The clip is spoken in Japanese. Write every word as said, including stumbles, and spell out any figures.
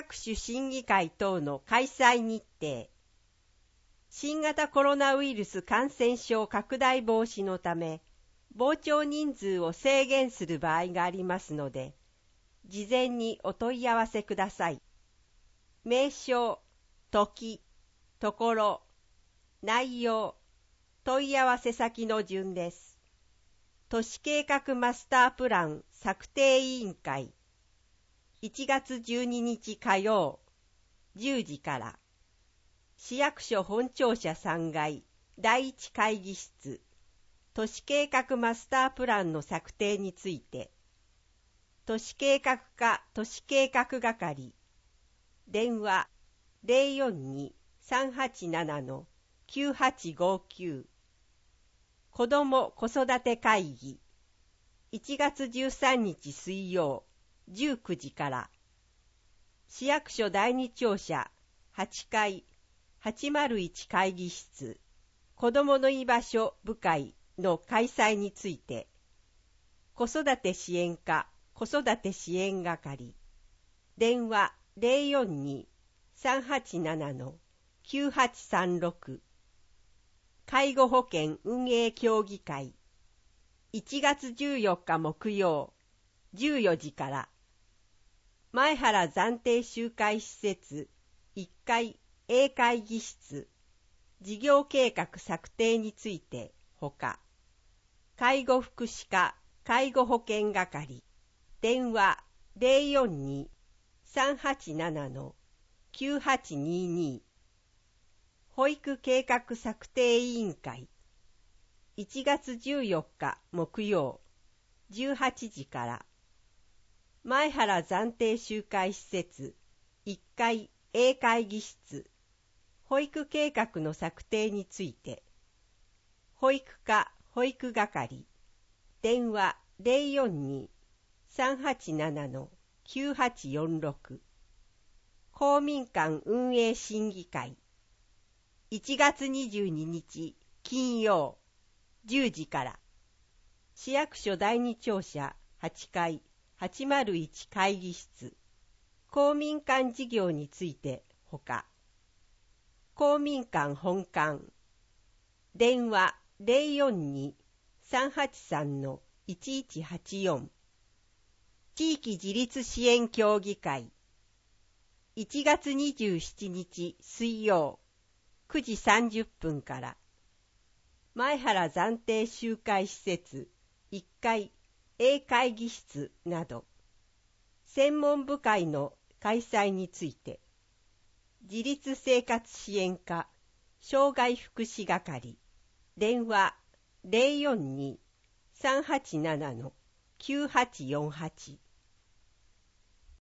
役所審議会等の開催日程。新型コロナウイルス感染症拡大防止のため、傍聴人数を制限する場合がありますので、事前にお問い合わせください。名称、時、ところ、内容、問い合わせ先の順です。都市計画マスタープラン策定委員会、いちがつじゅうににち火曜、じゅうじから、市役所本庁舎さんがいだいいち会議室、都市計画マスタープランの策定について、都市計画課都市計画係、電話 ゼロよんに さんはちなな きゅうはちごきゅう、子ども子育て会議、いちがつじゅうさんにち水曜、じゅうくじから、市役所だいに庁舎はちかいはちまるいち会議室、子どもの居場所部会の開催について、子育て支援課子育て支援係、電話 ゼロよんに さんはちなな きゅうはちさんろく、介護保険運営協議会、いちがつじゅうよっか木曜、じゅうよじから、前原暫定集会施設いっかい A 会議室、事業計画策定についてほか、介護福祉課介護保険係、電話 ゼロよんに さんはちなな きゅうはちにに、保育計画策定委員会、いちがつじゅうよっか木曜、じゅうはちじから、前原暫定集会施設いっかい A 会議室、保育計画の策定について、保育課保育係、電話 ゼロよんに さんはちなな きゅうはちよんろく、公民館運営審議会、いちがつにじゅうににち金曜、じゅうじから、市役所だいに庁舎はちかいはちまるいち会議室、公民館事業についてほか、公民館本館、電話 ゼロよんに さんはちさん いちいちはちよん、地域自立支援協議会、いちがつにじゅうしちにち水曜、くじさんじゅっぷんから、前原暫定集会施設いっかい A 会議室など、専門部会の開催について、自立生活支援課障害福祉係、電話 ゼロよんに さんはちなな きゅうはちよんはち、